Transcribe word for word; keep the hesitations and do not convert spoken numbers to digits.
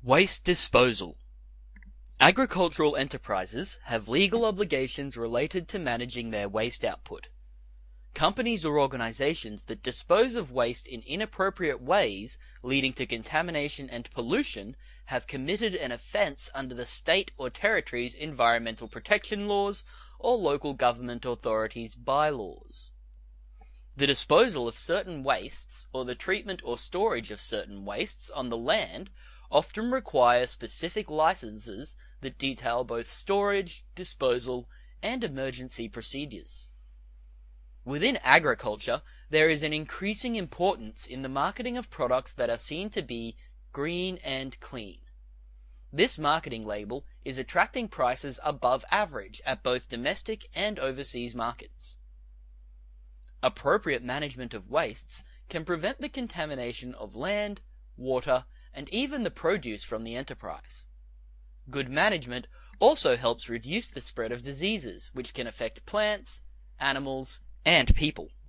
Waste disposal. Agricultural enterprises have legal obligations related to managing their waste output. Companies or organizations that dispose of waste in inappropriate ways, leading to contamination and pollution, have committed an offense under the state or territory's environmental protection laws or local government authorities' bylaws. The disposal of certain wastes, or the treatment or storage of certain wastes on the land, often require specific licenses that detail both storage, disposal, and emergency procedures. Within agriculture, there is an increasing importance in the marketing of products that are seen to be green and clean. This marketing label is attracting prices above average at both domestic and overseas markets. Appropriate management of wastes can prevent the contamination of land, water, and even the produce from the enterprise. Good management also helps reduce the spread of diseases which can affect plants, animals, and people.